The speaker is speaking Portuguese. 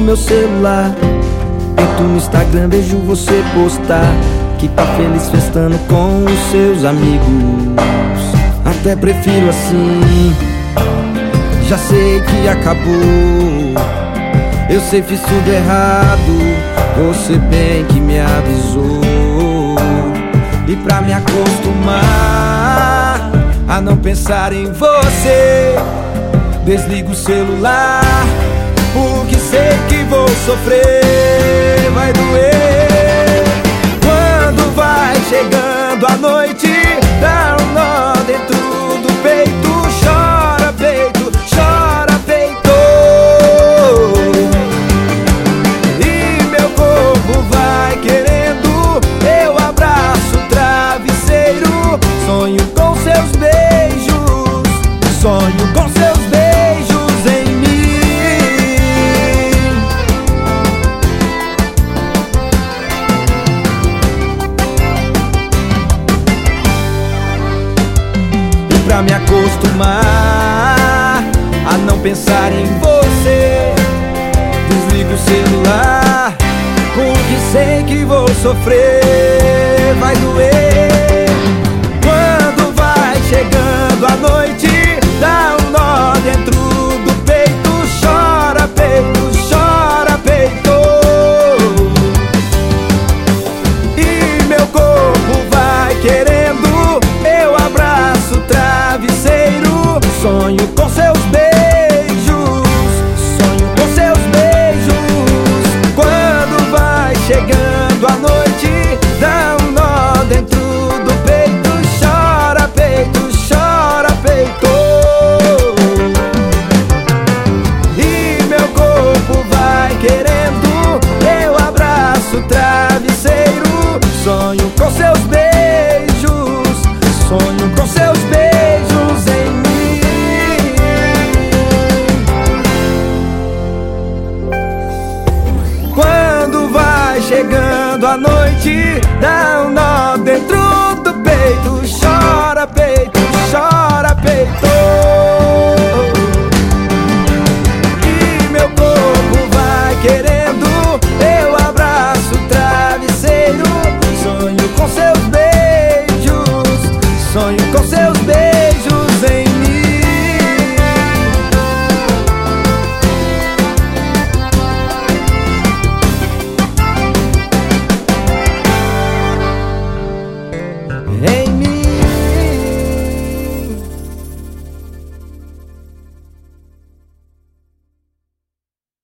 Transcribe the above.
meu celular, entro no Instagram, vejo você postar que tá feliz festando com os seus amigos. Até prefiro assim, já sei que acabou. Eu sei, fiz tudo errado, você bem que me avisou. E pra me acostumar a não pensar em você, desligo o celular, porque sei que vou sofrer, vai doer. Quando vai chegando a noite, dá um nó dentro do peito, chora peito, chora peito. E meu corpo vai querendo, eu abraço o travesseiro, sonho com seus beijos, sonho com seus beijos em mim. E pra me acostumar a não pensar em você, desligo o celular, porque sei que vou sofrer, vai doer. Quando vai chegando a noite, dá um nó dentro do peito, chora peito, chora peito. E meu corpo vai querendo, eu abraço o travesseiro, sonho com seus beijos, sonho com seus beijos. Quando vai chegando a noite, dá um nó dentro do peito, chora peito, chora peito. E meu corpo vai querendo, eu abraço o travesseiro, sonho com seus beijos, sonho com seus beijos em mim. Quando vai chegando a noite, dá um nó dentro do peito,